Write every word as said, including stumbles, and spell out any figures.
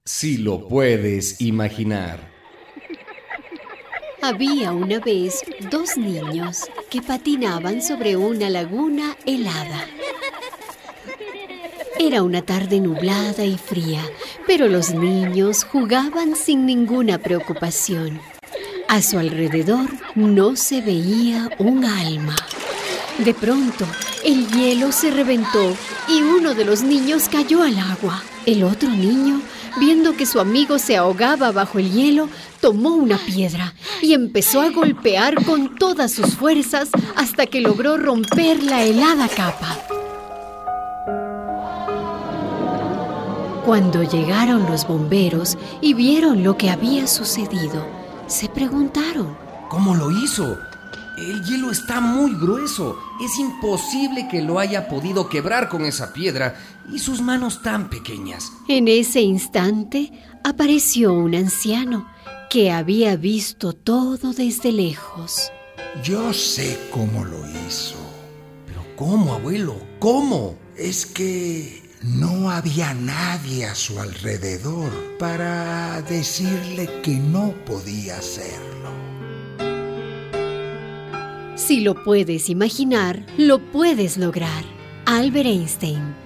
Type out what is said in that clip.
Si lo puedes imaginar. Había una vez dos niños que patinaban sobre una laguna helada. Era una tarde nublada y fría, pero los niños jugaban sin ninguna preocupación. A su alrededor no se veía un alma. De pronto, el hielo se reventó y uno de los niños cayó al agua. El otro niño, viendo que su amigo se ahogaba bajo el hielo, tomó una piedra y empezó a golpear con todas sus fuerzas hasta que logró romper la helada capa. Cuando llegaron los bomberos y vieron lo que había sucedido, se preguntaron: ¿Cómo lo hizo? El hielo está muy grueso. Es imposible que lo haya podido quebrar con esa piedra y sus manos tan pequeñas. En ese instante apareció un anciano que había visto todo desde lejos. Yo sé cómo lo hizo. ¿Pero cómo, abuelo? ¿Cómo? Es que no había nadie a su alrededor para decirle que no podía hacerlo. Si lo puedes imaginar, lo puedes lograr. Albert Einstein.